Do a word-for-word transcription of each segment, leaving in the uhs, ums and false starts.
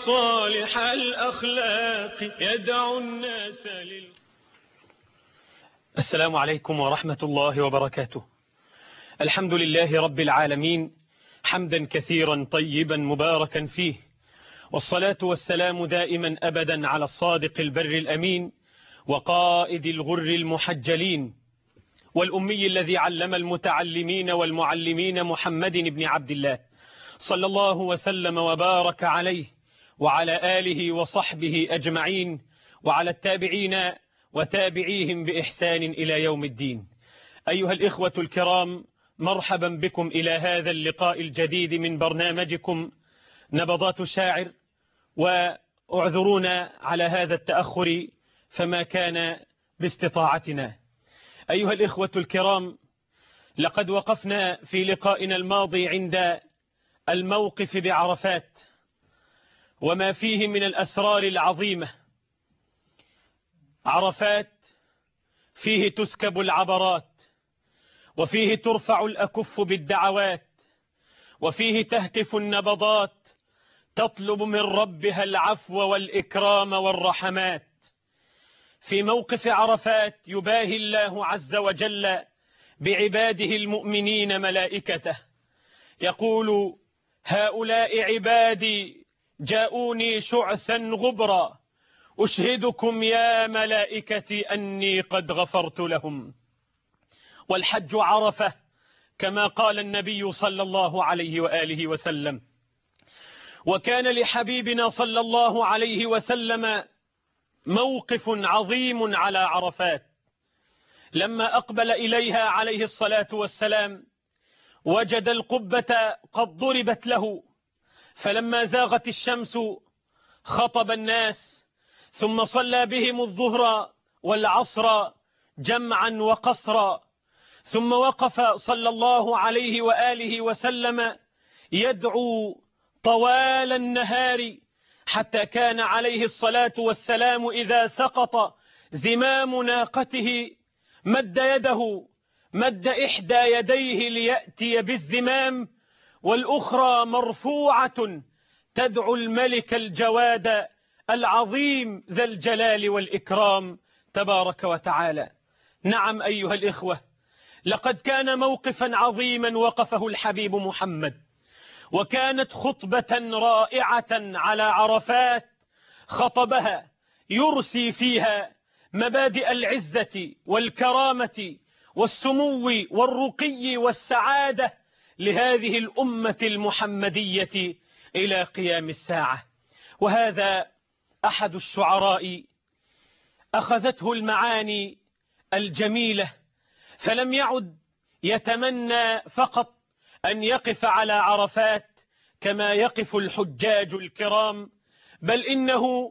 صالح الأخلاق يدعو الناس لل... السلام عليكم ورحمة الله وبركاته. الحمد لله رب العالمين، حمدا كثيرا طيبا مباركا فيه، والصلاة والسلام دائما أبدا على الصادق البر الأمين وقائد الغر المحجلين والأمي الذي علم المتعلمين والمعلمين محمد بن عبد الله صلى الله وسلم وبارك عليه وعلى آله وصحبه أجمعين وعلى التابعين وتابعيهم بإحسان إلى يوم الدين. أيها الإخوة الكرام، مرحبا بكم إلى هذا اللقاء الجديد من برنامجكم نبضات شاعر، وأعذرونا على هذا التأخر فما كان باستطاعتنا. أيها الإخوة الكرام، لقد وقفنا في لقائنا الماضي عند الموقف بعرفات وما فيه من الأسرار العظيمة. عرفات فيه تسكب العبرات، وفيه ترفع الأكف بالدعوات، وفيه تهتف النبضات تطلب من ربها العفو والإكرام والرحمات. في موقف عرفات يباهي الله عز وجل بعباده المؤمنين ملائكته، يقول: هؤلاء عبادي جاءوني شعثا غبرا، أشهدكم يا ملائكتي أني قد غفرت لهم. والحج عرفة كما قال النبي صلى الله عليه وآله وسلم. وكان لحبيبنا صلى الله عليه وسلم موقف عظيم على عرفات. لما أقبل إليها عليه الصلاة والسلام وجد القبة قد ضربت له، فلما زاغت الشمس خطب الناس، ثم صلى بهم الظهر والعصر جمعا وقصرا، ثم وقف صلى الله عليه وآله وسلم يدعو طوال النهار، حتى كان عليه الصلاة والسلام إذا سقط زمام ناقته مد يده، مد إحدى يديه ليأتي بالزمام، والأخرى مرفوعة تدعو الملك الجواد العظيم ذا الجلال والإكرام تبارك وتعالى. نعم أيها الإخوة، لقد كان موقفا عظيما وقفه الحبيب محمد، وكانت خطبة رائعة على عرفات خطبها يرسي فيها مبادئ العزة والكرامة والسمو والرقي والسعادة لهذه الأمة المحمدية إلى قيام الساعة. وهذا أحد الشعراء أخذته المعاني الجميلة، فلم يعد يتمنى فقط أن يقف على عرفات كما يقف الحجاج الكرام، بل إنه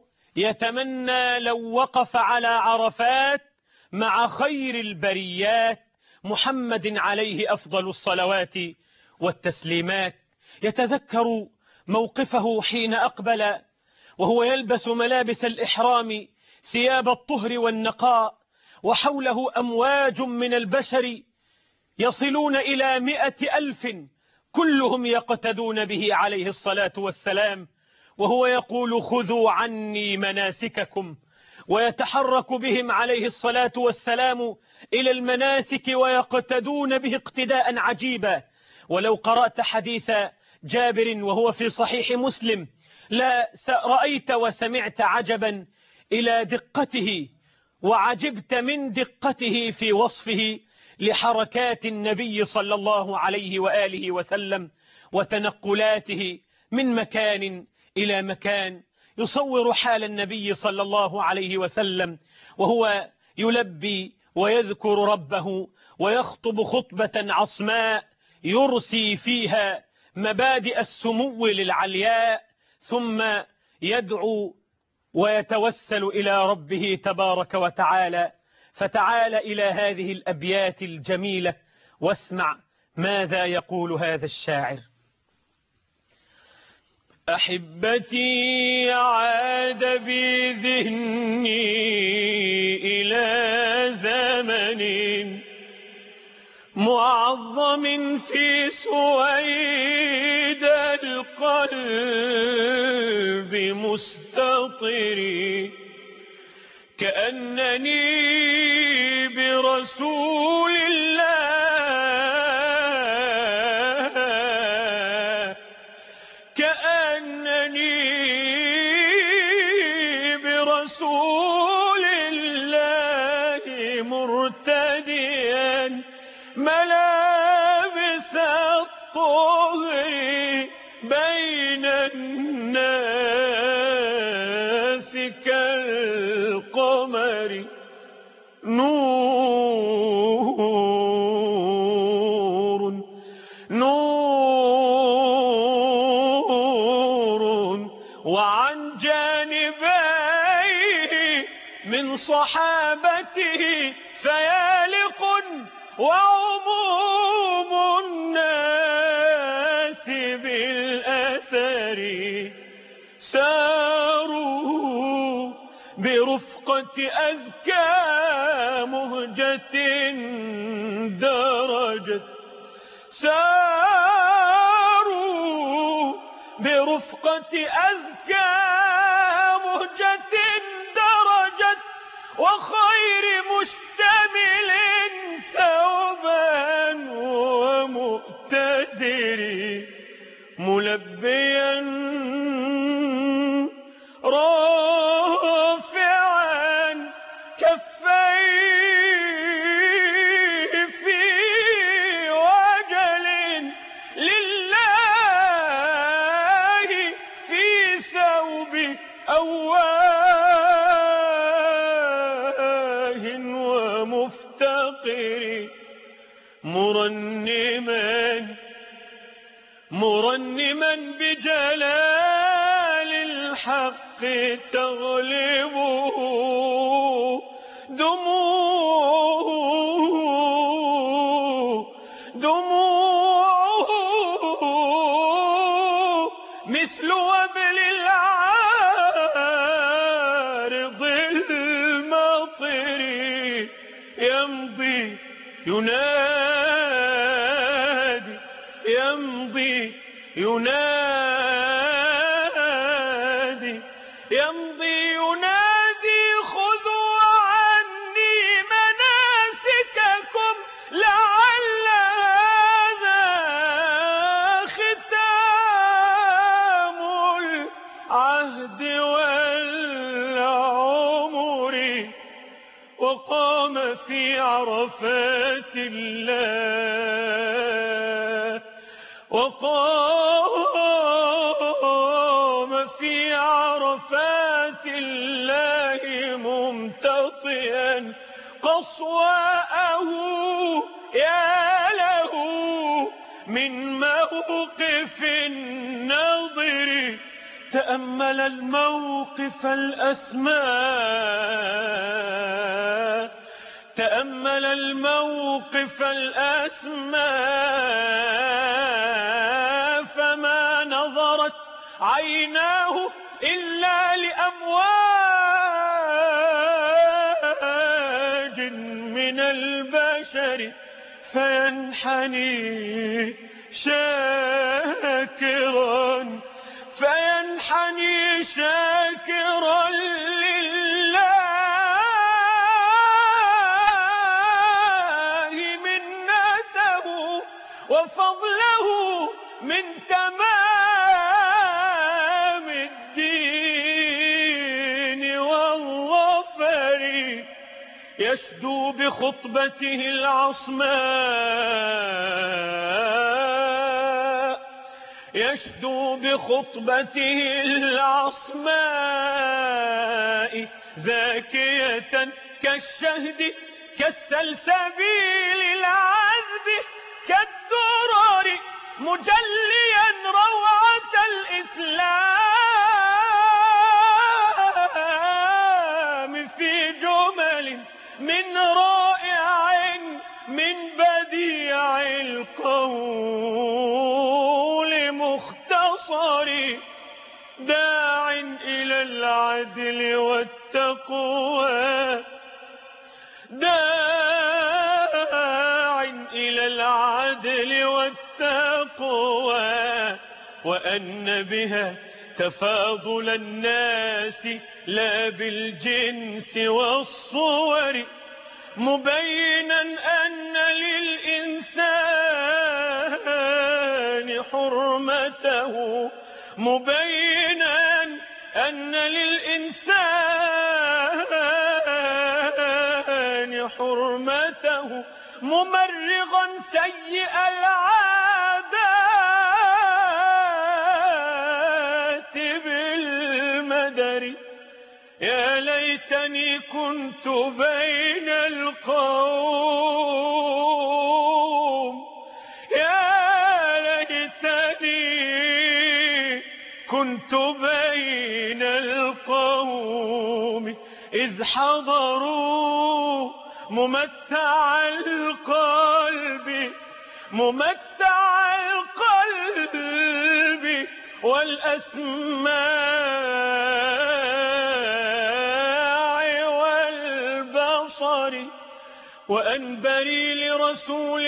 يتمنى لو وقف على عرفات مع خير البريات محمد عليه أفضل الصلوات والتسليمات. يتذكر موقفه حين أقبل وهو يلبس ملابس الإحرام ثياب الطهر والنقاء، وحوله أمواج من البشر يصلون إلى مئة ألف كلهم يقتدون به عليه الصلاة والسلام، وهو يقول: خذوا عني مناسككم، ويتحرك بهم عليه الصلاة والسلام إلى المناسك ويقتدون به اقتداء عجيبا. ولو قرأت حديث جابر وهو في صحيح مسلم لا رأيت وسمعت عجبا إلى دقته، وعجبت من دقته في وصفه لحركات النبي صلى الله عليه وآله وسلم وتنقلاته من مكان إلى مكان. يصور حال النبي صلى الله عليه وسلم وهو يلبي ويذكر ربه ويخطب خطبة عصماء يرسي فيها مبادئ السمو للعلياء، ثم يدعو ويتوسل إلى ربه تبارك وتعالى. فتعال إلى هذه الأبيات الجميلة واسمع ماذا يقول هذا الشاعر: أحبتي عاد بذهني إلى زمن معظم في سويد القلب قلبي مستطري كأنني برسول الله كأنني برسول الله مرتديا ملابس الطهر بين الناس كالقمر نور نور وعن جانبيه من صحابته فيالق وعموم الناس بالأثر ساروا برفقة أزكى مهجة درجت ساروا برفقة أزكى مهجة درجت وخير مشتمل ثوبا ومؤتزر ملبيا رافعا كفيه في وجل لله في ثوب أواه ومفتقر مرنما مرنما بجلال الحق تغلبه دموعه دموعه مثل وبل العارض المطر يمضي ينادي يمضي ينادي يمضي ينادي خذوا عني مناسككم لعل هذا ختام العهد والعمر وقام في عرفات الله وقام في عرفات الله ممتطئا قصواءه يا له من موقف النظر تأمل الموقف الأسمى تأمل الموقف الأسمى فما نظرت عيناه إلا لأمواج من البشر فينحني شاكرا فينحني شاكرا وفضله من تمام الدين والظفر يشدو بخطبته العصماء يشدو بخطبته العصماء زاكية كالشهد كالسلسبيل العذب كالدرر مجليا روعة الإسلام في جمل من رائع من بديع القول مختصر داع إلى العدل والتقوى داع إلى العدل والتقوى وأن بها تفاضل الناس لا بالجنس والصور، مبينا أن للإنسان حرمته، مبينا أن للإنسان حرمته، ممرغا سيء العادات بالمدر. يا ليتني كنت بين القوم، يا ليتني كنت بين القوم إذ حضروا ممتع القلب، ممتع القلب والأسماع والبصر، وأنبري لرسول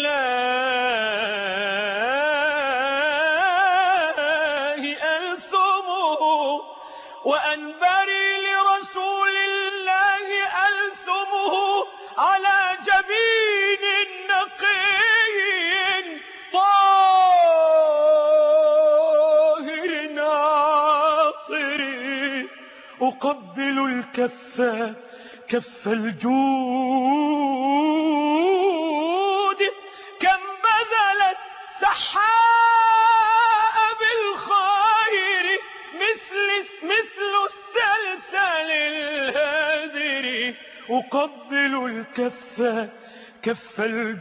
الله ألثمه، وأنبري لرسول الله ألثمه على جبين نقي طاهر عاطر، أقبل الكف كف الجود، كم بذلت سحاء بالخير مثل مثل السلسل الهادر، أقبل الكف كف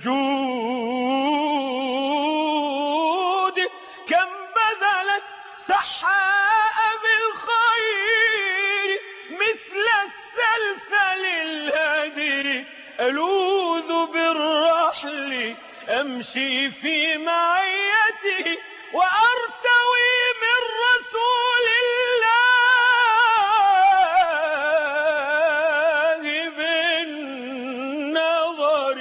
الجود، كم بذلت سحاء بالخير مثل السلسل الهادر، ألوذ بالرحل أمشي في معيته، وأرتوي من رسول الله بالنظر،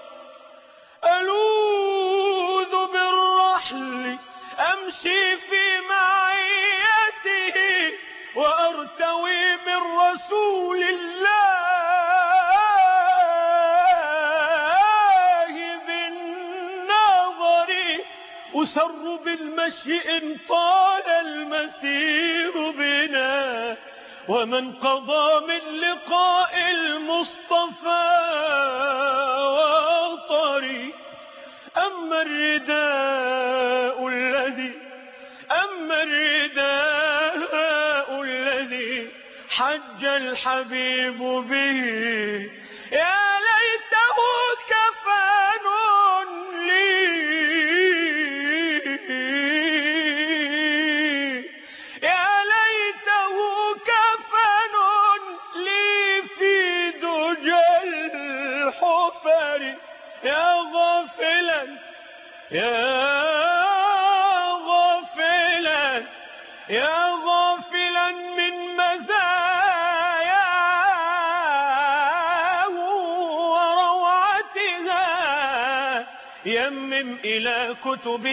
ألوذ بالرحل أمشي في معيته، وأرتوي من رسول الله بالنظر، أسر بالمشي إن طال المسير بنا، ومن قضى من لقاء المصطفى وطري. أما الرداء الذي أما الرداء الذي حج الحبيب به، يا ليته كفن لي، يا ليته كفن لي في دجى الحفر. يا غافلا يا غافلا يا غافلا من مزاياه وروعتها، يمم إلى كتب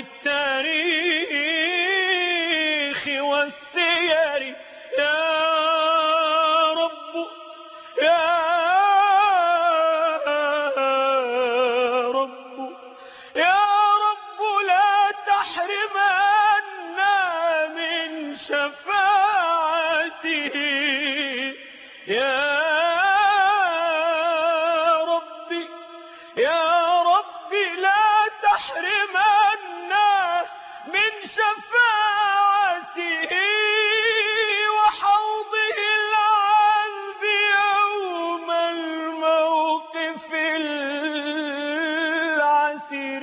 التاريخ والسير. يا رب يا رب يا رب لا تحرمنا من شفاعته، يا ربي يا ربي لا تحرمنا من شفاعته وحوضه العذب يوم الموقف العسير.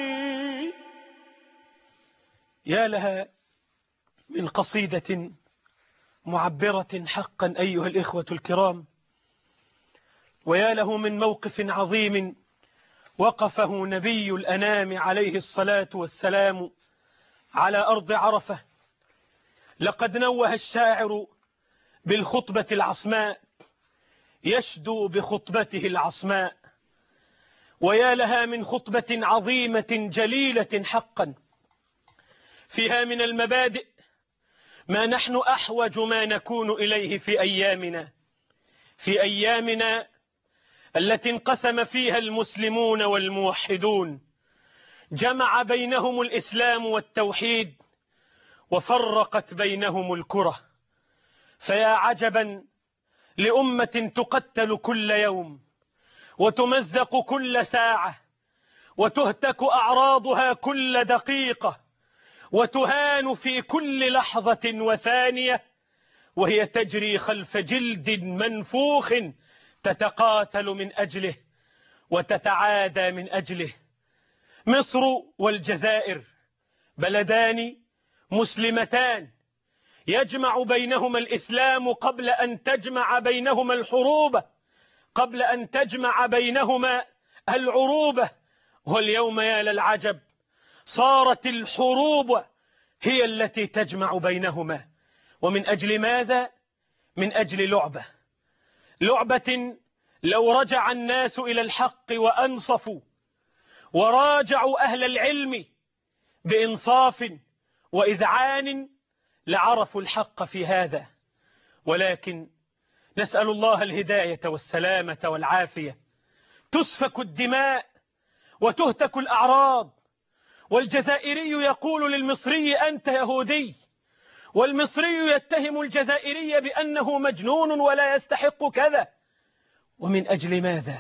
يا لها من قصيدة معبرة حقا أيها الإخوة الكرام، ويا له من موقف عظيم وقفه نبي الأنام عليه الصلاة والسلام على أرض عرفة. لقد نوه الشاعر بالخطبة العصماء يشدو بخطبته العصماء، ويا لها من خطبة عظيمة جليلة حقا فيها من المبادئ ما نحن أحوج ما نكون إليه في أيامنا في أيامنا التي انقسم فيها المسلمون والموحدون، جمع بينهم الإسلام والتوحيد وفرقت بينهم الكرة. فيا عجبا لأمة تقتل كل يوم وتمزق كل ساعة وتهتك أعراضها كل دقيقة وتهان في كل لحظة وثانية، وهي تجري خلف جلد منفوخ تتقاتل من أجله وتتعادى من أجله. مصر والجزائر بلدان مسلمتان يجمع بينهما الإسلام قبل أن تجمع بينهما الحروب، قبل أن تجمع بينهما العروبة. واليوم يا للعجب صارت الحروب هي التي تجمع بينهما. ومن أجل ماذا؟ من أجل لعبة لعبة لو رجع الناس إلى الحق وأنصفوا وراجعوا أهل العلم بإنصاف وإذعان لعرفوا الحق في هذا. ولكن نسأل الله الهداية والسلامة والعافية. تسفك الدماء وتهتك الأعراض، والجزائري يقول للمصري أنت يهودي، والمصري يتهم الجزائري بأنه مجنون ولا يستحق كذا. ومن أجل ماذا؟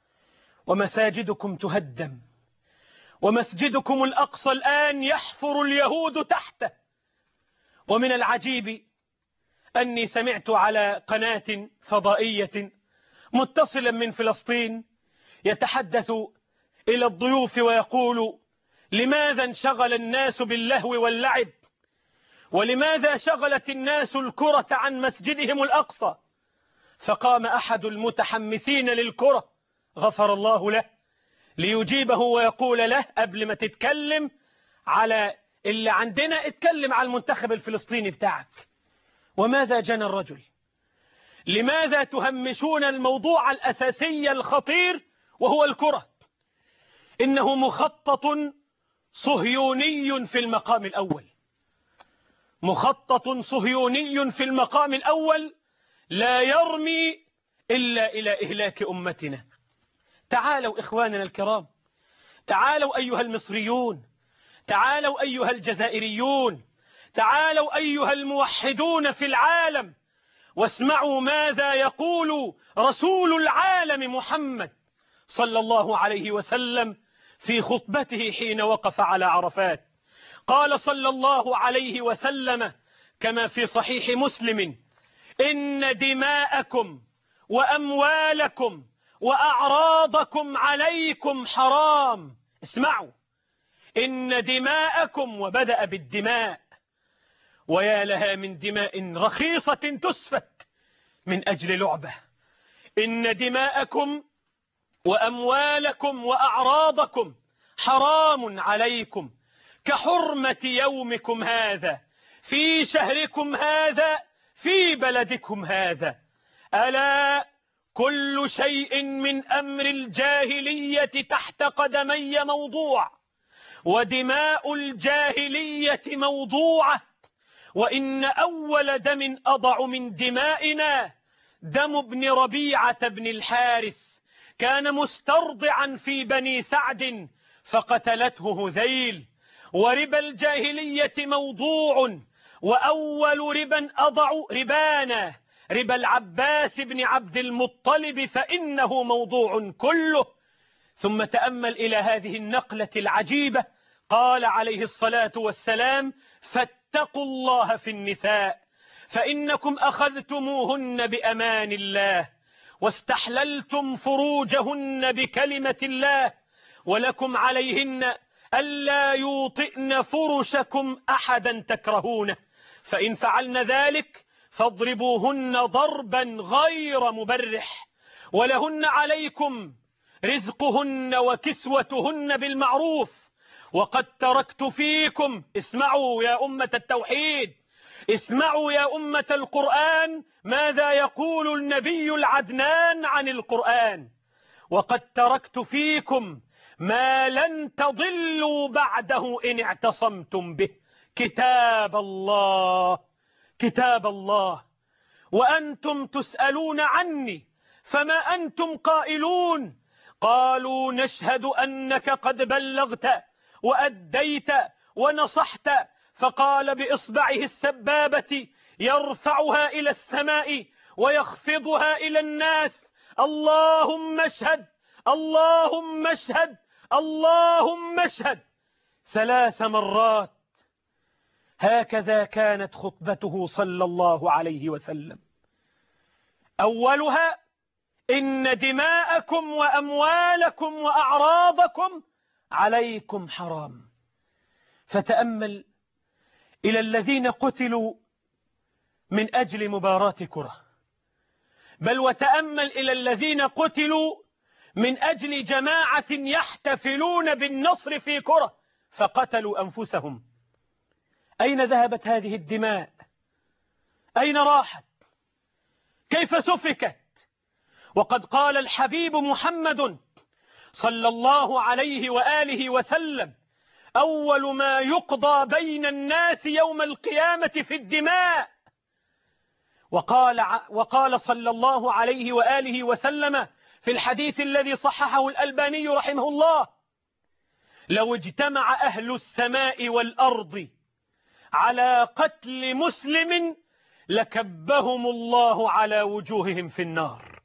ومساجدكم تهدم، ومسجدكم الأقصى الآن يحفر اليهود تحته. ومن العجيب أني سمعت على قناة فضائية متصلا من فلسطين يتحدث إلى الضيوف ويقول: لماذا انشغل الناس باللهو واللعب؟ ولماذا شغلت الناس الكرة عن مسجدهم الأقصى؟ فقام أحد المتحمسين للكرة غفر الله له ليجيبه ويقول له: قبل ما تتكلم على اللي عندنا اتكلم على المنتخب الفلسطيني بتاعك. وماذا جنى الرجل؟ لماذا تهمشون الموضوع الأساسي الخطير وهو الكرة؟ إنه مخطط صهيوني في المقام الأول، مخطط صهيوني في المقام الأول لا يرمي إلا إلى إهلاك أمتنا. تعالوا إخواننا الكرام، تعالوا أيها المصريون، تعالوا أيها الجزائريون، تعالوا أيها الموحدون في العالم، واسمعوا ماذا يقول رسول العالم محمد صلى الله عليه وسلم في خطبته حين وقف على عرفات. قال صلى الله عليه وسلم كما في صحيح مسلم: إن دماءكم وأموالكم وأعراضكم عليكم حرام. اسمعوا، إن دماءكم، وبدأ بالدماء، ويا لها من دماء رخيصة تسفك من أجل لعبة. إن دماءكم وأموالكم وأعراضكم حرام عليكم كحرمة يومكم هذا في شهركم هذا في بلدكم هذا. ألا كل شيء من أمر الجاهلية تحت قدمي موضوع، ودماء الجاهلية موضوعة، وإن أول دم أضع من دمائنا دم ابن ربيعة بن الحارث، كان مسترضعا في بني سعد فقتلته هذيل. وربا الجاهلية موضوع، وأول ربا أضع ربانا ربا العباس بن عبد المطلب فإنه موضوع كله. ثم تأمل إلى هذه النقلة العجيبة. قال عليه الصلاة والسلام: فاتقوا الله في النساء فإنكم أخذتموهن بأمان الله واستحللتم فروجهن بكلمة الله، ولكم عليهن ألا يوطئن فرشكم أحدا تكرهونه، فإن فعلن ذلك فاضربوهن ضربا غير مبرح، ولهن عليكم رزقهن وكسوتهن بالمعروف. وقد تركت فيكم، اسمعوا يا أمة التوحيد، اسمعوا يا أمة القرآن ماذا يقول النبي العدنان عن القرآن: وقد تركت فيكم ما لن تضلوا بعده إن اعتصمتم به كتاب الله كتاب الله وأنتم تسألون عني فما أنتم قائلون. قالوا نشهد أنك قد بلغت وأديت ونصحت. فقال بإصبعه السبابة يرفعها إلى السماء ويخفضها إلى الناس: اللهم اشهد اللهم اشهد اللهم اشهد، ثلاث مرات. هكذا كانت خطبته صلى الله عليه وسلم. أولها: إن دماءكم وأموالكم وأعراضكم عليكم حرام. فتأمل إلى الذين قتلوا من أجل مباراة كرة، بل وتأمل إلى الذين قتلوا من أجل جماعة يحتفلون بالنصر في كرة فقتلوا أنفسهم. أين ذهبت هذه الدماء؟ أين راحت؟ كيف سفكت؟ وقد قال الحبيب محمد صلى الله عليه وآله وسلم: أول ما يقضى بين الناس يوم القيامة في الدماء. وقال, وقال صلى الله عليه وآله وسلم في الحديث الذي صححه الألباني رحمه الله: لو اجتمع أهل السماء والأرض على قتل مسلم لكبهم الله على وجوههم في النار.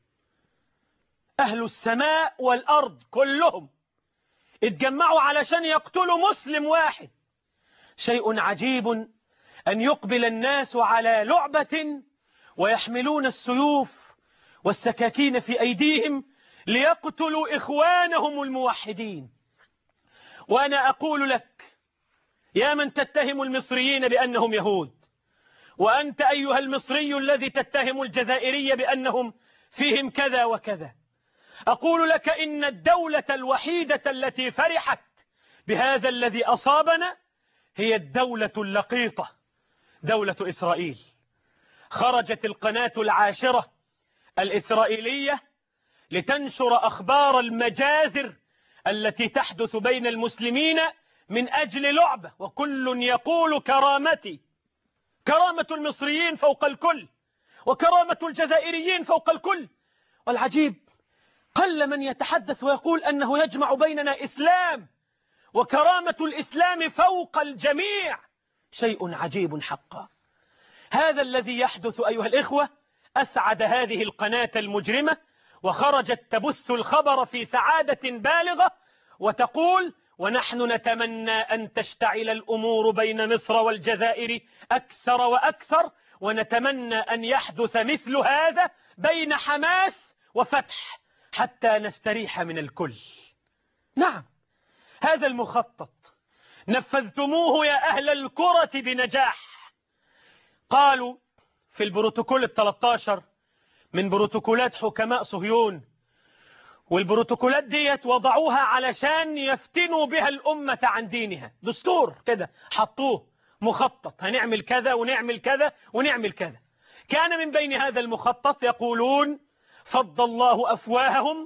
أهل السماء والأرض كلهم اتجمعوا علشان يقتلوا مسلم واحد. شيء عجيب أن يقبل الناس على لعبة ويحملون السيوف والسكاكين في أيديهم ليقتلوا إخوانهم الموحدين. وأنا أقول لك يا من تتهم المصريين بأنهم يهود، وأنت أيها المصري الذي تتهم الجزائري بأنهم فيهم كذا وكذا، أقول لك إن الدولة الوحيدة التي فرحت بهذا الذي أصابنا هي الدولة اللقيطة، دولة إسرائيل. خرجت القناة العاشرة الإسرائيلية لتنشر أخبار المجازر التي تحدث بين المسلمين من أجل لعبة، وكل يقول كرامتي، كرامة المصريين فوق الكل، وكرامة الجزائريين فوق الكل. والعجيب قل من يتحدث ويقول أنه يجمع بيننا إسلام، وكرامة الإسلام فوق الجميع. شيء عجيب حقا. هذا الذي يحدث أيها الإخوة أسعد هذه القناة المجرمة، وخرجت تبث الخبر في سعادة بالغة وتقول: ونحن نتمنى أن تشتعل الأمور بين مصر والجزائر أكثر وأكثر، ونتمنى أن يحدث مثل هذا بين حماس وفتح حتى نستريح من الكل. نعم، هذا المخطط نفذتموه يا أهل الكرة بنجاح. قالوا في البروتوكول الثلاث عشر من بروتوكولات حكماء صهيون، والبروتوكولات ديت وضعوها علشان يفتنوا بها الأمة عن دينها، دستور كده حطوه مخطط، هنعمل كذا ونعمل كذا ونعمل كذا. كان من بين هذا المخطط يقولون فض الله أفواههم،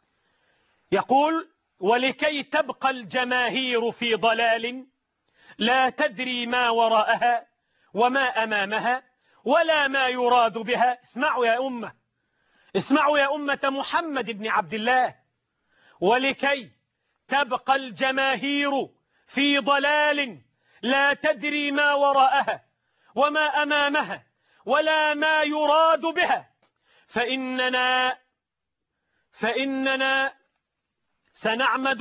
يقول: ولكي تبقى الجماهير في ضلال لا تدري ما وراءها وما أمامها ولا ما يراد بها. اسمعوا يا أمة، اسمعوا يا أمة محمد بن عبد الله: ولكي تبقى الجماهير في ضلال لا تدري ما وراءها وما أمامها ولا ما يراد بها، فإننا فإننا سنعمد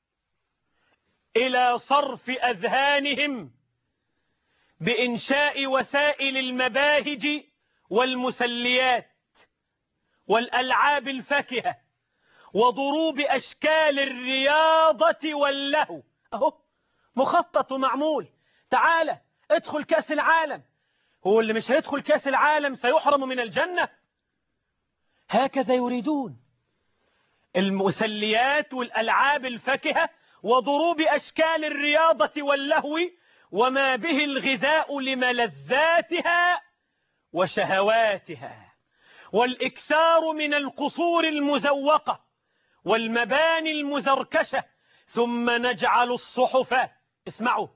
إلى صرف أذهانهم بإنشاء وسائل المباهج والمسليات والألعاب الفاكهة وضروب أشكال الرياضة واللهو. أهو مخطط معمول. تعالى ادخل كاس العالم، هو اللي مش هيدخل كاس العالم سيحرم من الجنة؟ هكذا يريدون. المسليات والألعاب الفاكهة وضروب أشكال الرياضة واللهو وما به الغذاء لملذاتها وشهواتها، والإكثار من القصور المزوقة والمباني المزركشة، ثم نجعل الصحف، اسمعوا،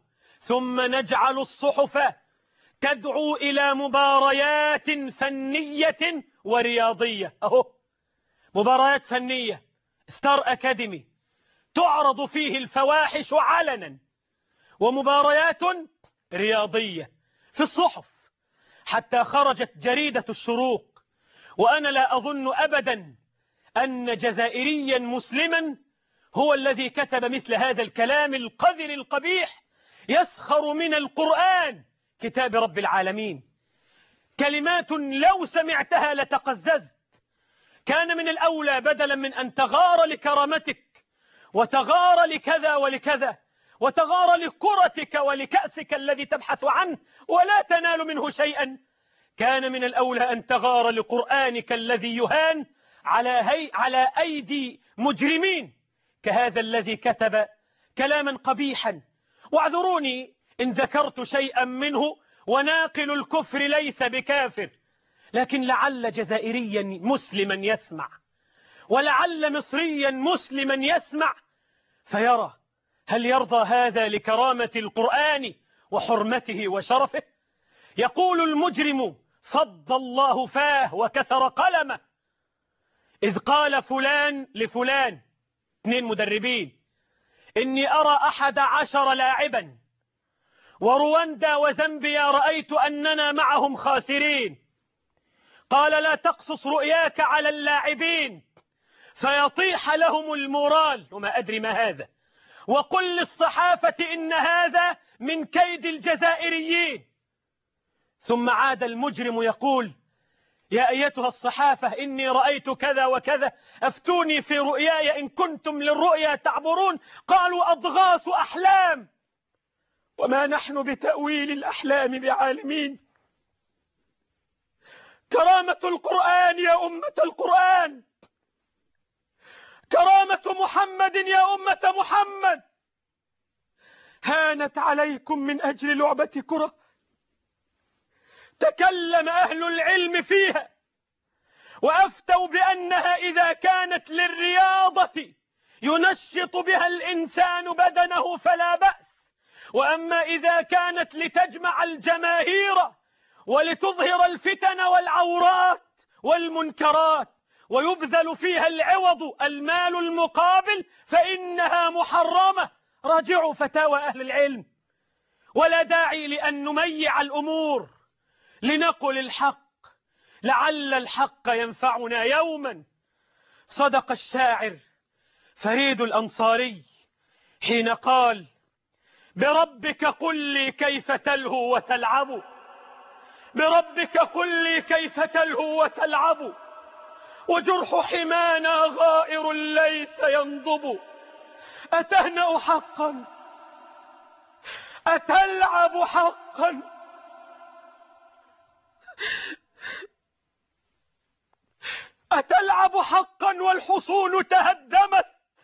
ثم نجعل الصحف تدعو إلى مباريات فنية ورياضية. أهو مباريات فنية، ستار أكاديمي، تعرض فيه الفواحش علنا، ومباريات رياضية في الصحف، حتى خرجت جريدة الشروق. وأنا لا أظن أبدا أن جزائريا مسلما هو الذي كتب مثل هذا الكلام القذر القبيح، يسخر من القرآن كتاب رب العالمين، كلمات لو سمعتها لتقززت. كان من الأولى بدلا من أن تغار لكرامتك وتغار لكذا ولكذا وتغار لكرتك ولكأسك الذي تبحث عنه ولا تنال منه شيئا، كان من الأولى أن تغار لقرآنك الذي يهان على, هي على أيدي مجرمين كهذا الذي كتب كلاما قبيحا. واعذروني إن ذكرت شيئا منه، وناقل الكفر ليس بكافر، لكن لعل جزائريا مسلما يسمع، ولعل مصريا مسلما يسمع فيرى هل يرضى هذا لكرامة القرآن وحرمته وشرفه؟ يقول المجرم فض الله فاه وكسر قلمه إذ قال فلان لفلان، اثنين مدربين، إني أرى أحد عشر لاعبا، ورواندا وزامبيا رأيت أننا معهم خاسرين. قال لا تقصص رؤياك على اللاعبين فيطيح لهم المورال، وما أدري ما هذا، وقل للصحافة إن هذا من كيد الجزائريين. ثم عاد المجرم يقول يا أيتها الصحافة إني رأيت كذا وكذا، أفتوني في رؤياي إن كنتم للرؤيا تعبرون. قالوا أضغاث أحلام وما نحن بتأويل الأحلام بعالمين. كرامة القرآن يا أمة القرآن، كرامة محمد يا أمة محمد، هانت عليكم من أجل لعبة كرة تكلم أهل العلم فيها وأفتوا بأنها إذا كانت للرياضة ينشط بها الإنسان بدنه فلا بأس، وأما إذا كانت لتجمع الجماهير ولتظهر الفتن والعورات والمنكرات ويبذل فيها العوض المال المقابل فإنها محرمة. راجعوا فتاوى أهل العلم، ولا داعي لأن نميع الأمور، لنقل الحق لعل الحق ينفعنا يوما. صدق الشاعر فريد الأنصاري حين قال بربك قل لي كيف تلهو وتلعب، بربك قل لي كيف تلهو وتلعب، وجرح حمانا غائر ليس ينضب، أتهنأ حقا أتلعب حقا، أتلعب حقا والحصون تهدمت،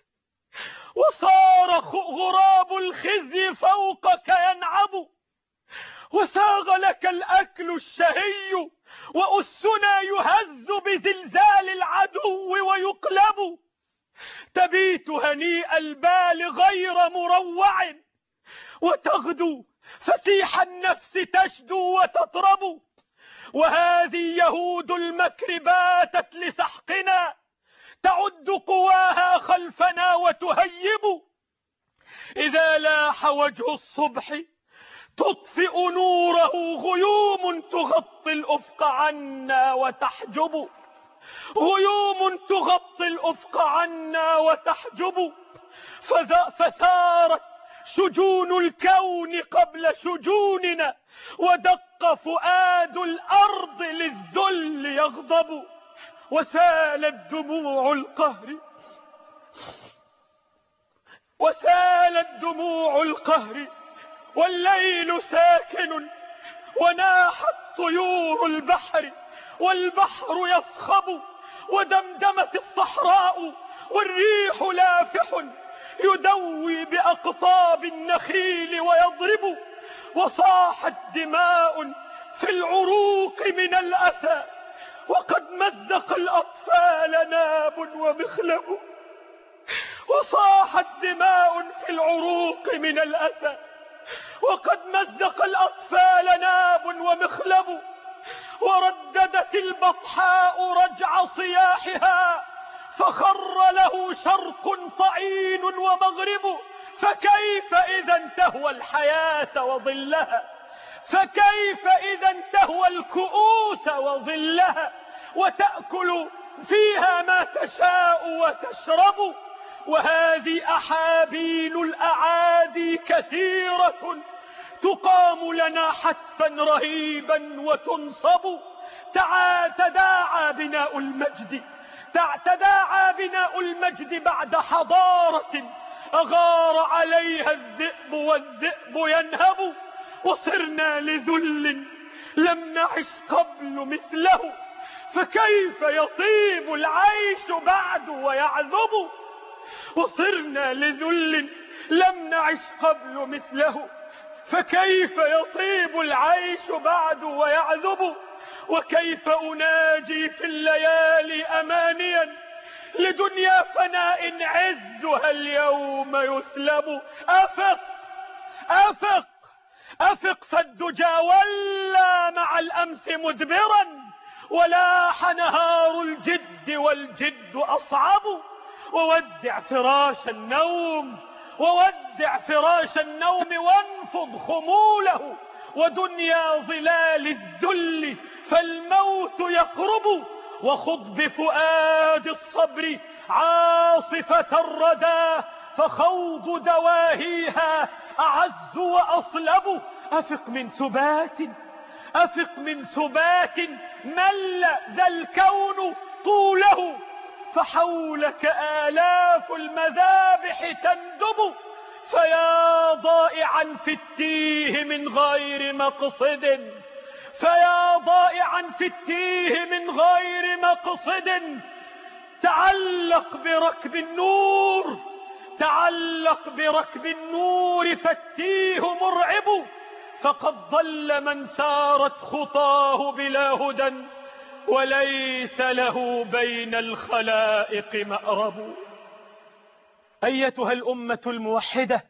وصار غراب الخزي فوقك ينعب، وساغ لك الأكل الشهي وأسنا يهز بزلزال العدو ويقلب، تبيت هنيء البال غير مروع، وتغدو فسيح النفس تشدو وتطرب، وهذه يهود المكر باتت لسحقنا تعد قواها خلفنا وتهيب، إذا لاح وجه الصبح تطفئ نوره غيوم تغطي الأفق عنا وتحجب، غيوم تغطي الأفق عنا وتحجب، فثارت شجون الكون قبل شجوننا، ودق فؤاد الأرض للذل يغضب، وسالت دموع القهر وسالت دموع القهر والليل ساكن، وناحت طيور البحر والبحر يصخب، ودمدمت الصحراء والريح لافح يدوي بأقطاب النخيل ويضرب، وصاحت دماء في العروق من الأسى، وقد مزق الأطفال ناب ومخلب، وصاحت دماء في العروق من الأسى، وقد مزق الأطفال ناب ومخلب، ورددت البطحاء رجع صياحها، فخر له شرق طعين ومغرب. فكيف إذا تهوى الحياة وظلها، فكيف إذا تهوى الكؤوس وظلها، وتأكل فيها ما تشاء وتشرب. وهذه أحابيل الأعادي كثيرة، تقام لنا حتفا رهيبا وتنصب. تعا تداعى بناء المجد، تداعى بناء المجد بعد حضارة أغار عليها الذئب والذئب ينهب. وصرنا لذل لم نعش قبل مثله، فكيف يطيب العيش بعد ويعذب. وصرنا لذل لم نعش قبل مثله، فكيف يطيب العيش بعد ويعذب. وكيف أناجي في الليالي أمانيا لدنيا فناء عزها اليوم يسلب. أفق أفق أفق فالدجى ولى مع الأمس مدبرا، ولاح نهار الجد والجد أصعب. وودع فراش النوم، وودع فراش النوم وانفض خموله، ودنيا ظلال الذل فالموت يقرب. وخض بفؤاد الصبر عاصفة الردى، فخوض دواهيها أعز وأصلب. أفق من سبات، أفق من سبات مل ذا الكون طوله، فحولك آلاف المذابح تندب. فيا ضائعا في التيه من غير مقصد، فيا ضائعا في التيه من غير مقصد، تعلق بركب النور، تعلق بركب النور فالتيه مرعب. فقد ضل من سارت خطاه بلا هدى، وليس له بين الخلائق مأرب. أيتها الأمة الموحدة،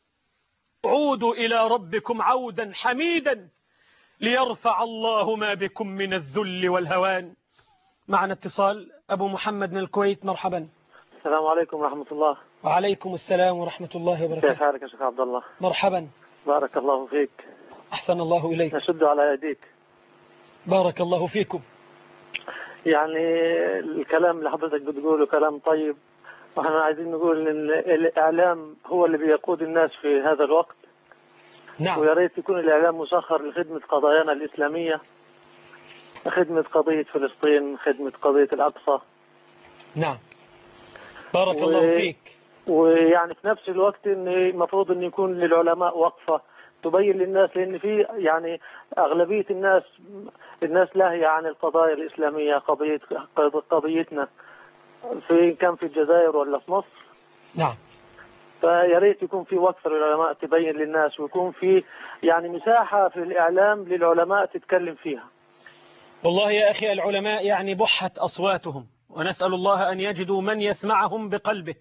عودوا إلى ربكم عودا حميدا، ليرفع الله ما بكم من الذل والهوان. معنا اتصال. أبو محمد من الكويت، مرحبا. السلام عليكم ورحمة الله. وعليكم السلام ورحمة الله وبركاته. كيف حالك يا شيخ عبد الله؟ مرحبا. بارك الله فيك. أحسن الله إليك. نشد على يديك. بارك الله فيكم. يعني الكلام اللي حضرتك بتقوله كلام طيب، وإحنا عايزين نقول إن الإعلام هو اللي بيقود الناس في هذا الوقت. نعم. ويا ريت يكون الإعلام مسخر لخدمة قضايانا الإسلامية، خدمة قضية فلسطين، خدمة قضية الأقصى. نعم. بارك و... الله فيك. ويعني في نفس الوقت إن المفروض إن يكون للعلماء وقفة تبين للناس، لأن في يعني أغلبية الناس الناس لاهية عن القضايا الإسلامية، قضية قضيتنا في كان في الجزائر ولا في مصر. نعم. فيا ريت يكون في وقفة للعلماء تبين للناس، ويكون في يعني مساحة في الإعلام للعلماء تتكلم فيها. والله يا أخي العلماء يعني بحت أصواتهم، ونسأل الله أن يجدوا من يسمعهم بقلبه.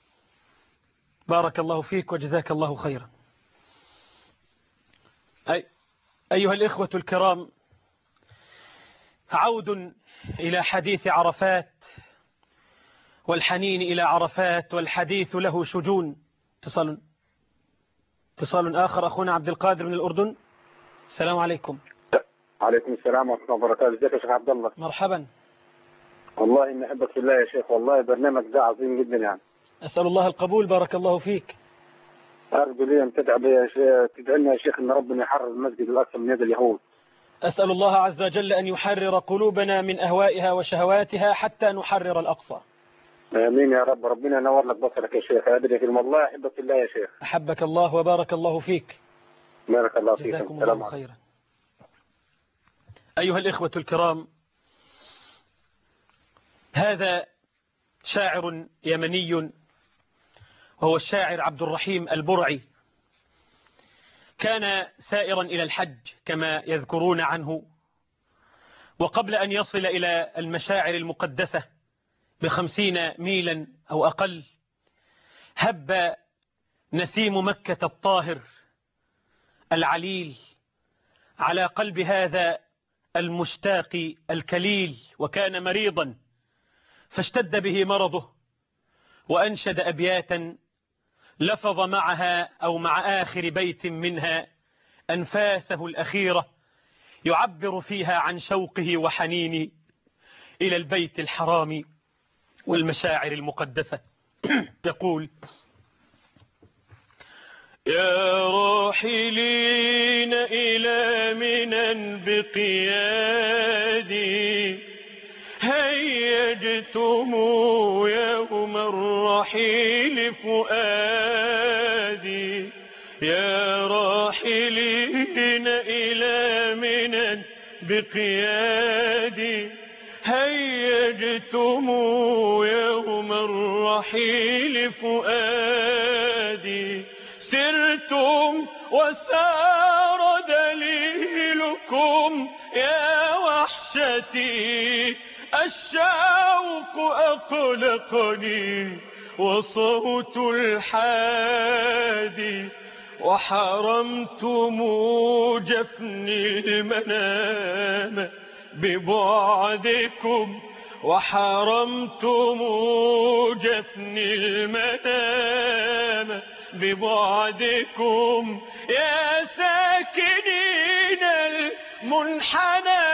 بارك الله فيك وجزاك الله خيرا. أي أيها الإخوة الكرام، عود إلى حديث عرفات والحنين إلى عرفات، والحديث له شجون. اتصال اتصال آخر. أخونا عبد القادر من الأردن. السلام عليكم. عليكم السلام ورحمة الله وبركاته. ازيك يا شيخ عبد الله؟ مرحبا. والله إني أحبك في الله يا شيخ، والله برنامج ده عظيم جدا يعني. أسأل الله القبول. بارك الله فيك. أرجو لي أن تدعي لي يا شيخ، تدعي لنا يا شيخ إن ربنا يحرر المسجد الأقصى من يد اليهود. أسأل الله عز وجل أن يحرر قلوبنا من أهوائها وشهواتها حتى نحرر الأقصى. آمين يا رب. ربنا ينور لك بصرك يا شيخ. أدري في والله أحبك في الله يا شيخ. أحبك الله وبارك الله فيك. بارك الله فيك. جزاكم الله خيرا. أيها الإخوة الكرام، هذا شاعر يمني وهو الشاعر عبد الرحيم البرعي، كان سائرا إلى الحج كما يذكرون عنه، وقبل أن يصل إلى المشاعر المقدسة بخمسين ميلا أو أقل، هب نسيم مكة الطاهر العليل على قلب هذا المشتاق الكليل، وكان مريضا فاشتد به مرضه، وأنشد أبياتا لفظ معها أو مع آخر بيت منها أنفاسه الأخيرة يعبر فيها عن شوقه وحنينه إلى البيت الحرام والمشاعر المقدسة. يقول: يا راحلين إلى منى بقيادي، هيجتم يوم الرحيل فؤادي. يا راحلين إلى منى بقيادي، هيجتم يوم الرحيل فؤادي. سرتم وسار دليلكم يا وحشتي، الشوق أقلقني وصوت الحادي. وحرمتم جفني المنام ببعدكم، وحرمتم جفني المنام ببعدكم. يا ساكنين المنحنى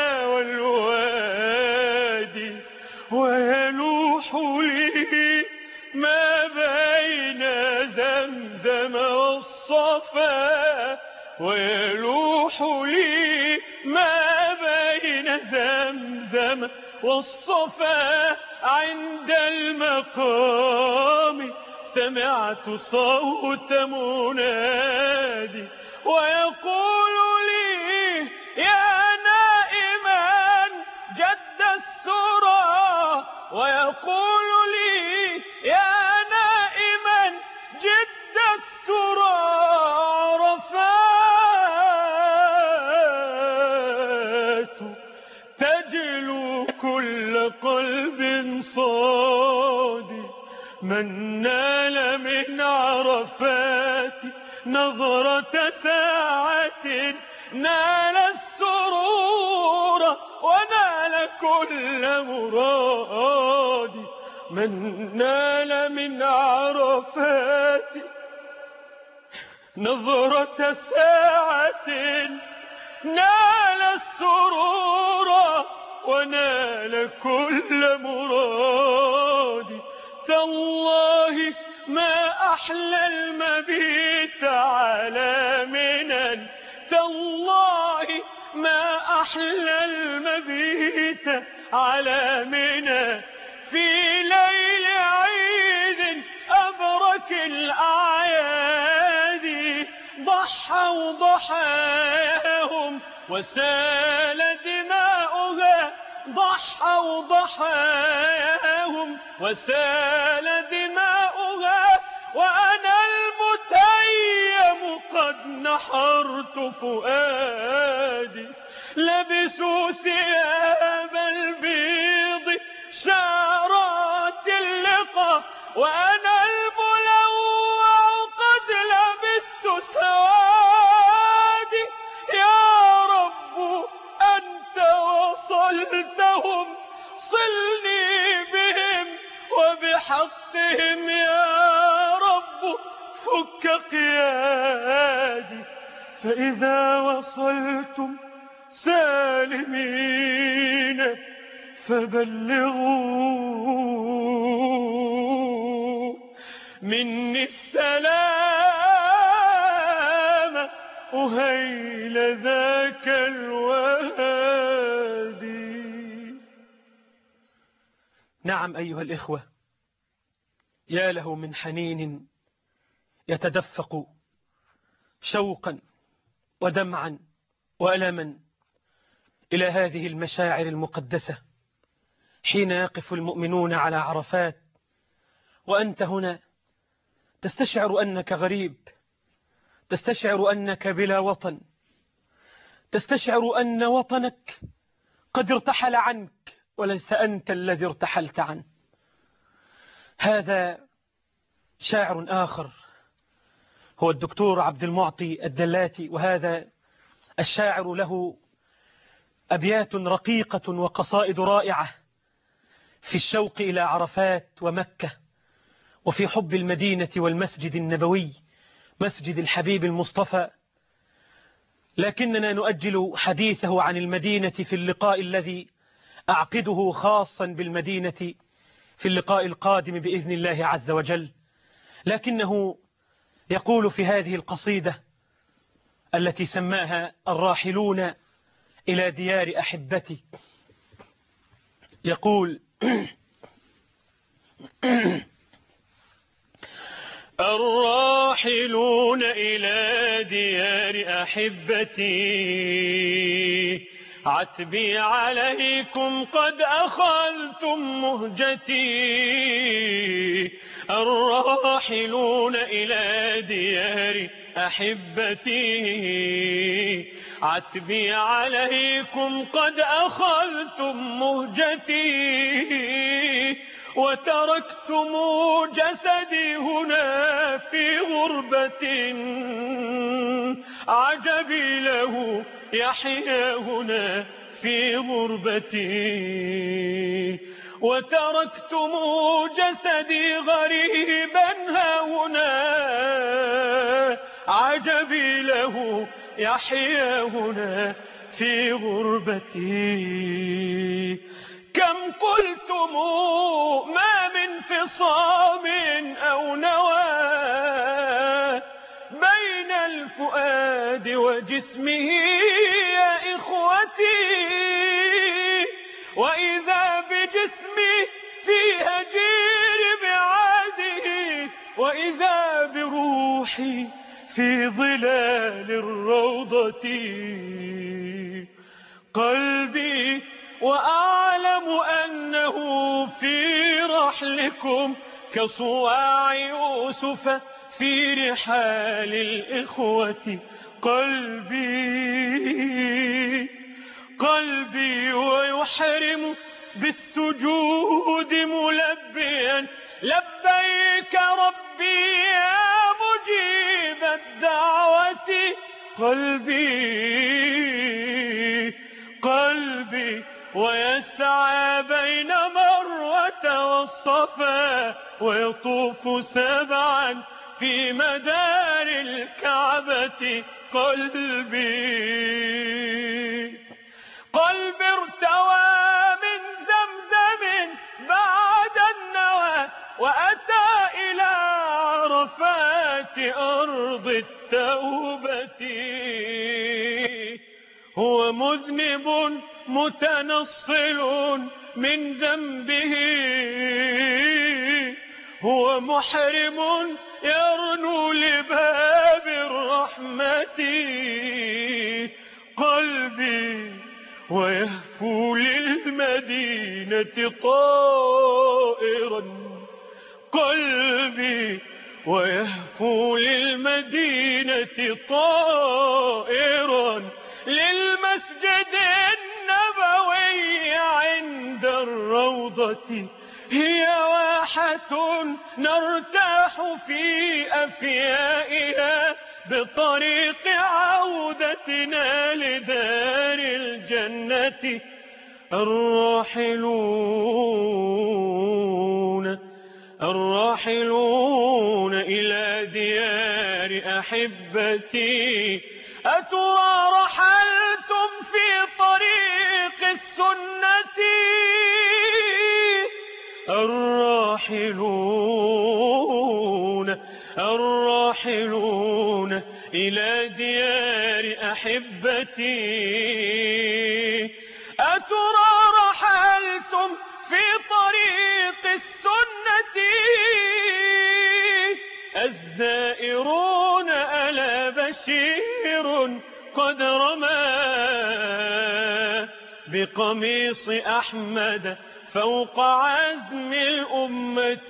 والوادي، ويلوح لي ما بين زمزم والصفا، ويلوح لي ما بين زمزم والصفا. عند المقام سمعت صوت منادي، ويقول لي يا نائما جد السرى، ويقول لي يا نائما جد السرى. عرفات تجلو كل قلب صادي، من نال من عرفات نظرة ساعة نال السرور ونال كل مراد. من نال من عرفات نظرة ساعة نال السرور ونال كل مراد. تالله ما أحلى المبيت على منى، تالله ما أحلى المبيت على منى. في ليل عيد أبرك الأعياد، ضحوا ضحاهم وسال دماؤها، ضحوا ضحاهم وسال دماؤها. وأنا المتيم قد نحرت فؤادي، لبسوا ثياب البيض شارات اللقى، وأنا الملوع قد لبست سوادي. يا رب أنت وصلتهم، صلني بهم وبحقهم يا رب فك قيادي. فإذا وصلتم سالمين فبلغوا مني السلام أهيل ذاك الوادي. نعم أيها الإخوة، يا له من حنين يتدفق شوقا ودمعا وألما إلى هذه المشاعر المقدسة، حين يقف المؤمنون على عرفات وأنت هنا تستشعر أنك غريب، تستشعر أنك بلا وطن، تستشعر أن وطنك قد ارتحل عنك وليس أنت الذي ارتحلت عنه. هذا شاعر آخر هو الدكتور عبد المعطي الدلاتي، وهذا الشاعر له أبيات رقيقة وقصائد رائعة في الشوق إلى عرفات ومكة، وفي حب المدينة والمسجد النبوي مسجد الحبيب المصطفى. لكننا نؤجل حديثه عن المدينة في اللقاء الذي أعقده خاصا بالمدينة في اللقاء القادم بإذن الله عز وجل. لكنه يقول في هذه القصيدة التي سماها الراحلون إلى ديار أحبتي، يقول: الراحلون إلى ديار أحبتي عتبي عليكم قد أخذتم مهجتي. الراحلون إلى ديار أحبتي عتبي عليكم قد أخذتم مهجتي، وتركتم جسدي هنا في غربة عجبي له يحيا هنا في غربتي. وتركتم جسدي غريبا هنا عجبي له يحيا هنا في غربتي. كم قلتم ما من فصام أو نوى بين الفؤاد وجسمه يا إخوتي، وإذا بجسمي في هجير بعاده، وإذا بروحي في ظلال الروضة. قلبي وأعلم أنه في رحلكم كصواع يوسف في رحال الإخوة. قلبي قلبي ويحرم بالسجود ملبيا لبيك ربي يا مجيب الدعوة. قلبي قلبي ويسعى بين مروة والصفا ويطوف سبعا في مدار الكعبة. قلبي قلبي ارتوى من زمزم بعد النوى وأتى إلى عرفات أرض التوبة. هو مذنب متنصل من ذنبه، هو محرم يرنو لباب الرحمة. قلبي ويهفو للمدينة طائرا، قلبي ويهفو للمدينة طائرا للمسجد النبوي عند الروضة. هي واحة نرتاح في أفيائها بطريق عودتنا لدار الجنة. الراحلون الراحلون إلى ديار أحبتي أترى رحلتم في طريق السنة. الراحلون الراحلون إلى ديار أحبتي أترى رحلتم في طريق السنة. الزائرون ألا بشير قد رمى بقميص أحمد فوق عزم الأمة.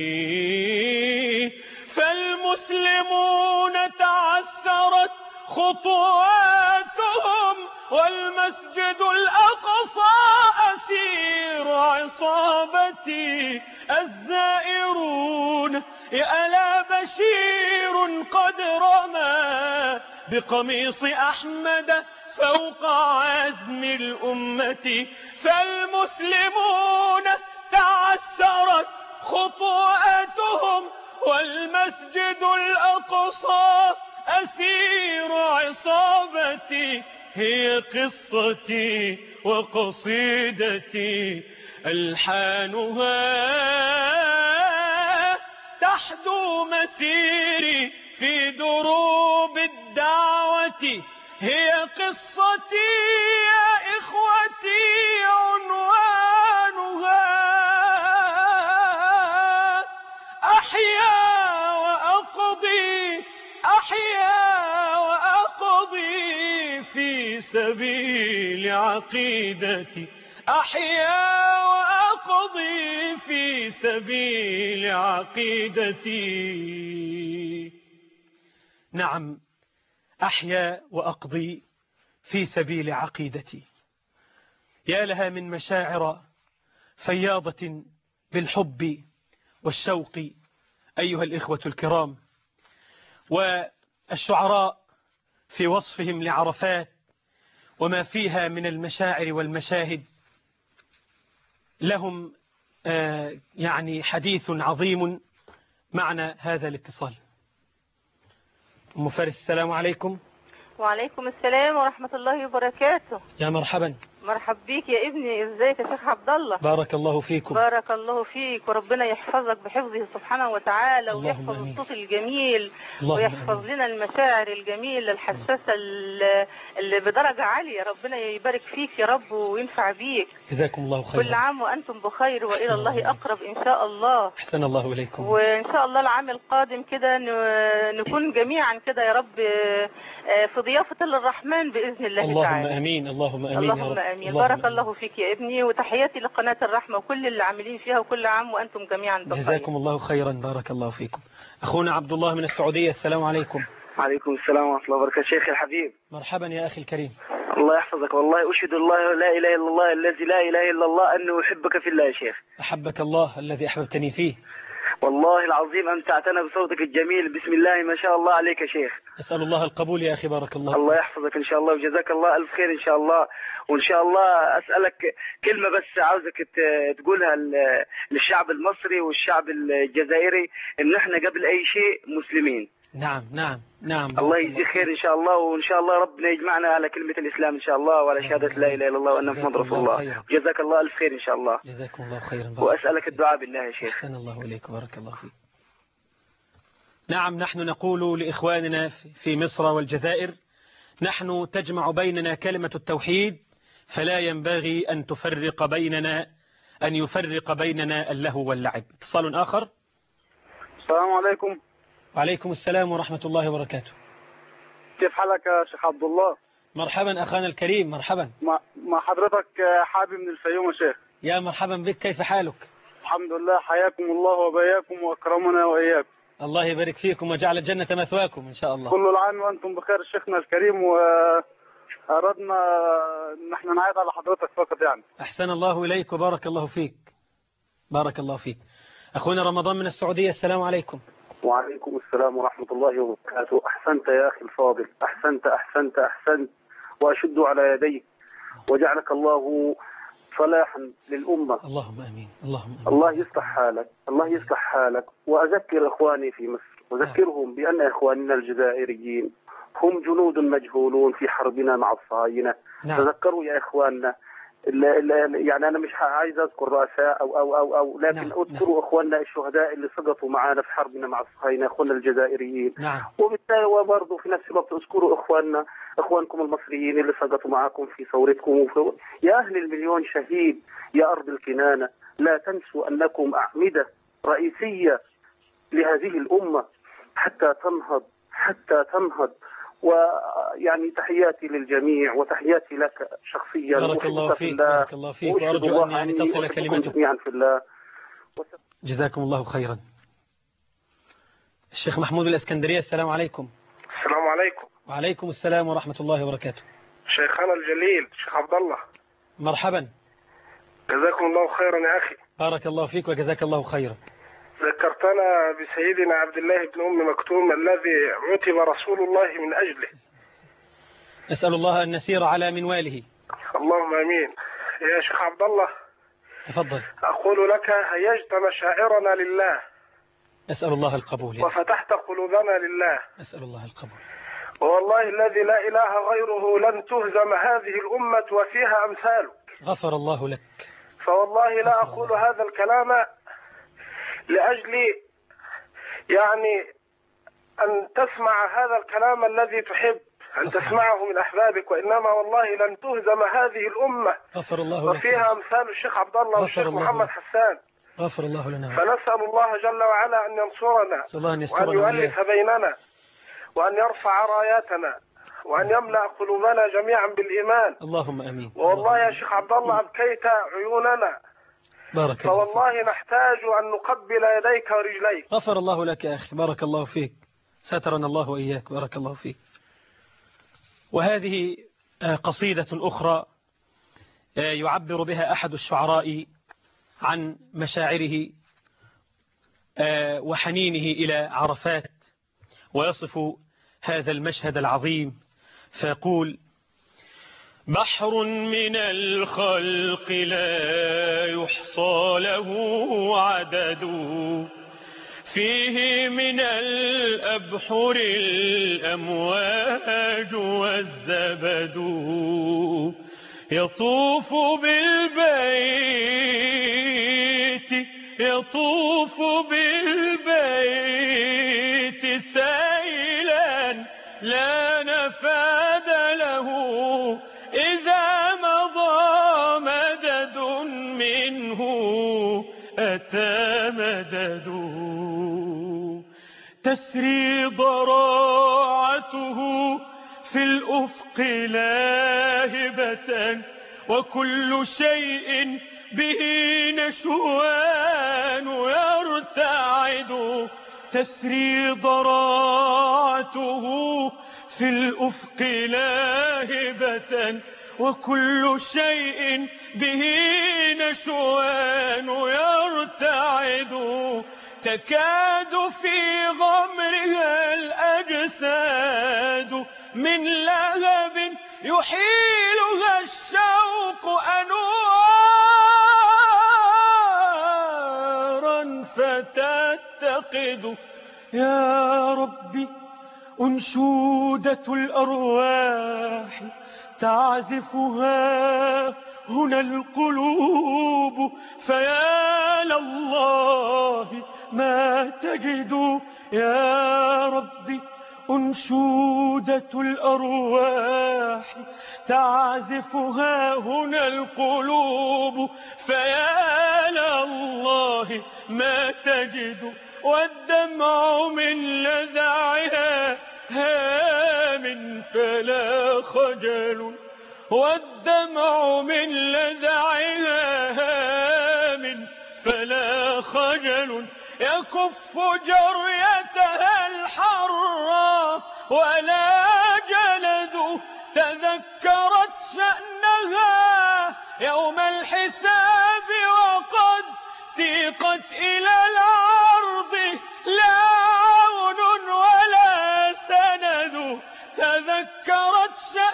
فالمسلمون تعثرت خطواتهم والمسجد الأقصى أسير عصابتي. الزائرون يا ألا بشير بشير قد رمى بقميص أحمد فوق عزم الأمة فالمسلمون تعثرت خطواتهم والمسجد الأقصى أسير عصابتي هي قصتي وقصيدتي ألحانها تحدو مسيري في دروب الدعوة هي قصتي يا إخوتي عنوانها أحيا وأقضي أحيا وأقضي في سبيل عقيدتي أحيا وأقضي في سبيل عقيدتي. نعم، أحيا وأقضي في سبيل عقيدتي. يا لها من مشاعر فياضة بالحب والشوق أيها الإخوة الكرام. والشعراء في وصفهم لعرفات وما فيها من المشاعر والمشاهد لهم آه يعني حديث عظيم. معنا هذا الاتصال. أم فارس، السلام عليكم. وعليكم السلام ورحمة الله وبركاته. يا مرحبا. مرحب بيك يا ابني، ازيك يا شيخ عبد الله؟ بارك الله فيكم. بارك الله فيك، وربنا يحفظك بحفظه سبحانه وتعالى، ويحفظ أمين. الصوت الجميل، ويحفظ أمين. لنا المشاعر الجميلة الحساسة اللي بدرجة عالية. ربنا يبارك فيك يا رب وينفع بيك. جزاكم الله خيرا. كل عام وأنتم بخير وإلى الله أقرب إن شاء الله. أحسن الله إليكم. وإن شاء الله العام القادم كده نكون جميعا كده يا رب في ضيافة الرحمن بإذن الله اللهم تعالى. اللهم آمين. اللهم آمين. اللهم يا رب. آمين. اللهم بارك الله فيك يا ابني، وتحياتي لقناة الرحمة وكل اللي عاملين فيها، وكل عام وأنتم جميعا بخير. جزاكم الله خيرا. بارك الله فيكم. أخونا عبد الله من السعودية، السلام عليكم. وعليكم السلام ورحمة الله وبركاته. شيخي الحبيب، مرحبا يا أخي الكريم. الله يحفظك. والله أشهد الله لا إله إلا الله الذي لا إله إلا الله أنه أحبك في الله يا شيخ. أحبك الله الذي أحببتني فيه. والله العظيم أمتعتنا بصوتك الجميل. بسم الله ما شاء الله عليك يا شيخ. أسأل الله القبول يا أخي. بارك الله. الله يحفظك إن شاء الله، وجزاك الله ألف خير إن شاء الله. وإن شاء الله أسألك كلمة بس عاوزك تقولها للشعب المصري والشعب الجزائري، إن إحنا قبل أي شيء مسلمين. نعم نعم نعم. الله يجزيك خير إن شاء الله، وإن شاء الله ربنا يجمعنا على كلمة الإسلام إن شاء الله، وعلى شهادة لا إله إلا الله وأن محمد رسول الله. جزاك الله ألف خير إن شاء الله. جزاكم الله خيرا. وأسألك الدعاء بالله يا شيخ. أحسن الله إليك. بارك الله فيك. نعم، نحن نقول لإخواننا في مصر والجزائر: نحن تجمع بيننا كلمة التوحيد، فلا ينبغي أن تفرق بيننا أن يفرق بيننا اللهو واللعب. اتصال آخر. السلام عليكم. وعليكم السلام ورحمة الله وبركاته. كيف حالك يا شيخ عبد الله؟ مرحبا أخانا الكريم. مرحبا. مع حضرتك حابي من الفيوم يا شيخ. يا مرحبا بك، كيف حالك؟ الحمد لله، حياكم الله وبياكم وأكرمنا وإياكم. الله يبارك فيكم وجعل الجنة مثواكم إن شاء الله. كل العام وأنتم بخير شيخنا الكريم، وأردنا نحن نعيد على حضرتك فقط يعني. أحسن الله إليك وبارك الله فيك. بارك الله فيك. أخونا رمضان من السعودية، السلام عليكم. وعليكم السلام ورحمة الله وبركاته. أحسنت يا أخي الفاضل، أحسنت أحسنت أحسنت، وأشد على يديك وجعلك الله صلاحا للأمة. اللهم أمين. اللهم أمين. الله يصلح حالك، الله يصلح حالك. وأذكر إخواني في مصر، أذكرهم بأن إخواننا الجزائريين هم جنود مجهولون في حربنا مع الصهاينة. نعم. تذكروا يا إخواننا، يعني أنا مش عايز أذكر رؤساء أو أو أو أو لكن نعم. أذكروا نعم. إخواننا الشهداء اللي سقطوا معنا في حربنا مع الصهاينة، إخواننا الجزائريين. نعم. وبالتالي وبرضه في نفس الوقت اذكروا إخواننا إخوانكم المصريين اللي سقطوا معكم في ثورتكم. وفي... يا أهل المليون شهيد يا أرض الكنانة، لا تنسوا أنكم أعمدة رئيسية لهذه الأمة حتى تنهض حتى تنهض. ويعني تحياتي للجميع وتحياتي لك شخصيا. بارك الله فيك. بارك الله فيك، وأرجو أن يعني تصل كلمتك جميعا في الله. جزاكم الله خيرا. الشيخ محمود الإسكندرية، السلام عليكم. السلام عليكم. وعليكم السلام ورحمة الله وبركاته. شيخنا الجليل شيخ عبد الله، مرحبا. جزاكم الله خيرا يا أخي. بارك الله فيك وجزاك الله خيرا. ذكرتنا بسيدنا عبد الله بن أم مكتوم الذي عتب رسول الله من أجله. نسأل الله أن نسير على منواله. اللهم آمين. يا شيخ عبد الله، تفضل. أقول لك هيجت مشاعرنا لله، أسأل الله القبول، وفتحت قلوبنا لله، أسأل الله القبول. والله الذي لا إله غيره لن تهزم هذه الأمة وفيها أمثاله. غفر الله لك. فوالله لا أقول هذا الكلام لأجل يعني أن تسمع هذا الكلام الذي تحب أن تسمعه من أحبابك، وإنما والله لن تهزم هذه الأمة غفر الله لك وفيها أمثال الشيخ عبد الله والشيخ محمد حسان. غفر الله لنا. فنسأل الله جل وعلا أن ينصرنا وأن يؤلف بيننا وأن يرفع راياتنا وأن يملأ قلوبنا جميعا بالإيمان. اللهم أمين. والله يا شيخ عبد الله أبكيت عيوننا، بارك الله فيك. فوالله نحتاج أن نقبل يديك ورجليك. غفر الله لك يا أخي، بارك الله فيك، سترنا الله وإياك، بارك الله فيك. وهذه قصيدة أخرى يعبر بها أحد الشعراء عن مشاعره وحنينه إلى عرفات، ويصف هذا المشهد العظيم فيقول: بحر من الخلق لا يحصى له عدد، فيه من الأبحر الأمواج والزبد، يطوف بالبيت يطوف بالبيت سائلا لا نفاد له، إذا مضى مدد منه أتى مدد، تسري ضراعته في الأفق لاهبة، وكل شيء به نشوان يرتعد، تسري ضراعته في الأفق لاهبة، وكل شيء به نشوان يرتعد، تكاد في غمرها الأجساد من لهب يحيلها الشوق أنوارا فتتقد. يا ربي أنشودة الأرواح تعزفها هنا القلوب، فيا لله ما تجد. يا ربي أنشودة الأرواح تعزفها هنا القلوب، فيا لله ما تجد، والدمع من لذعها هام فلا خجل، والدمع من لذعها هام فلا خجل، يكف جريتها الحرة ولا جلد، تذكرت شأنها يوم الحساب وقد سيقت إلى الأرض، لا عون ولا سند، تذكرت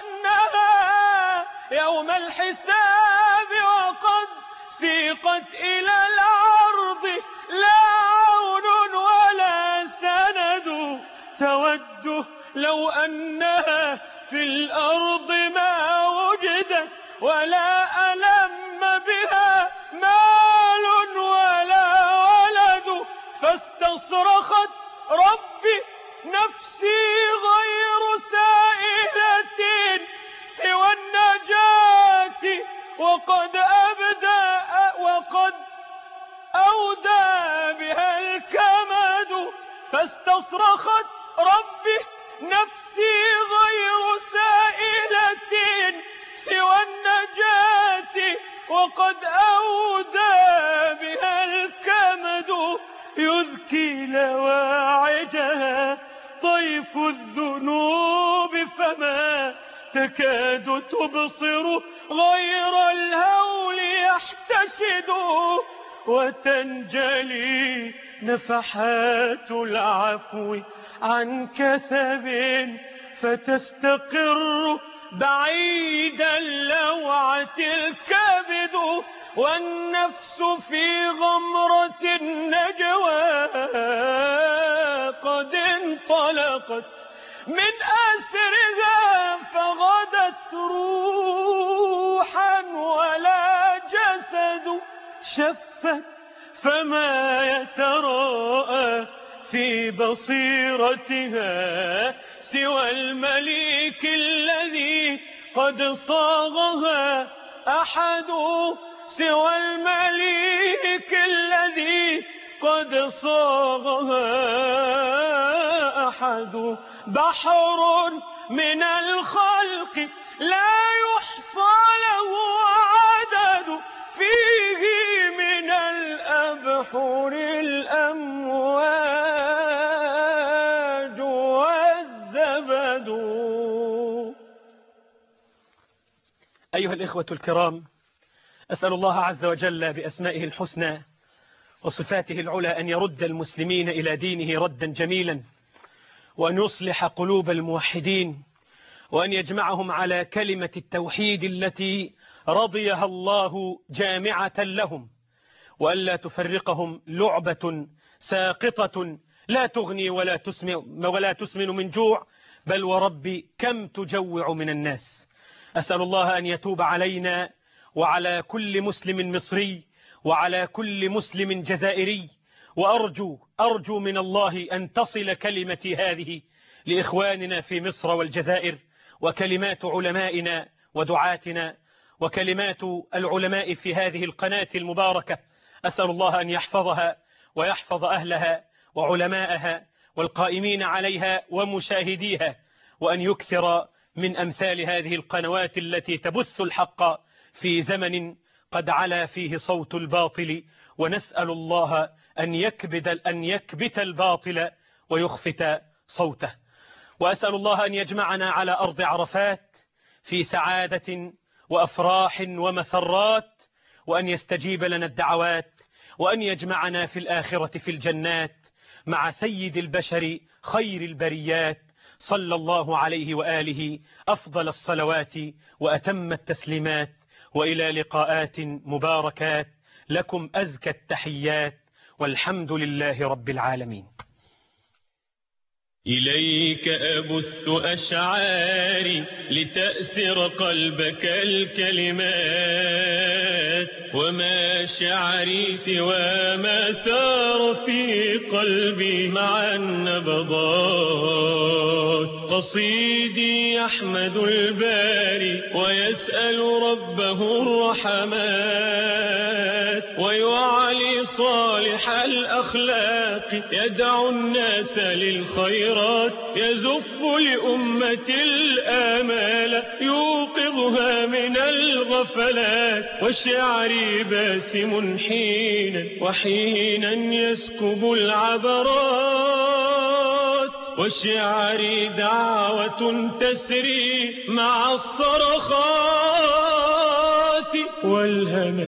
شأنها يوم الحساب وقد سيقت إلى الأرض، لا عون ولا سند، تود لو أنها في الأرض ما وجدت، ولا ألم بها مال ولا ولد، فاستصرخت ربي نفسي غير سائلة سوى النجاة، وقد أبدى وقد أودى بها الكمد، فاستصرخت ربي نفسي غير سائلة سوى النجاة، وقد أودى بها الكمد، يذكي لواعجها طيف الذنوب، فما تكاد تبصر غير الهول يحتشد، وتنجلي نفحات العفو عن كثب فتستقر بعيد اللوعة الكبد، والنفس في غمرة النجوى قد انطلقت من أسرها فغدت روحا ولا جسد، شفت فما يتراءى في بصيرتها سوى المليك الذي قد صاغها أحد، سوى المليك الذي قد صاغها أحد. بحر من الخلق لا يحصى له عدد، فيه من الأبحر الأمواج والزبد. أيها الإخوة الكرام، أسأل الله عز وجل بأسمائه الحسنى وصفاته العلى أن يرد المسلمين إلى دينه ردا جميلا، وأن يصلح قلوب الموحدين، وأن يجمعهم على كلمة التوحيد التي رضيها الله جامعة لهم، وألا تفرقهم لعبة ساقطة لا تغني ولا تسمن, ولا تسمن من جوع، بل وربي كم تجوع من الناس. أسأل الله أن يتوب علينا وعلى كل مسلم مصري وعلى كل مسلم جزائري، وأرجو أرجو من الله أن تصل كلمتي هذه لإخواننا في مصر والجزائر، وكلمات علمائنا ودعاتنا وكلمات العلماء في هذه القناة المباركة. أسأل الله أن يحفظها ويحفظ أهلها وعلماءها والقائمين عليها ومشاهديها، وأن يكثر من أمثال هذه القنوات التي تبث الحق في زمن قد علا فيه صوت الباطل، ونسأل الله أن يكبت, أن يكبت الباطل ويخفت صوته. وأسأل الله أن يجمعنا على أرض عرفات في سعادة وأفراح ومسرات، وأن يستجيب لنا الدعوات، وأن يجمعنا في الآخرة في الجنات مع سيد البشر خير البريات صلى الله عليه وآله أفضل الصلوات وأتم التسليمات. وإلى لقاءات مباركات، لكم أزكى التحيات، والحمد لله رب العالمين. إليك أبث أشعاري لتأسر قلبك الكلمات، وما شعري سوى ما ثار في قلبي مع النبضات. قصيدي يحمد الباري ويسأل ربه الرحمات، ويعلي صالح الأخلاق يدعو الناس للخيرات، يزف لأمة الآمال يوقظها من الغفلات. وشعري باسم حينا وحينا يسكب العبرات، وشعري دعوة تسري مع الصرخات والهمس.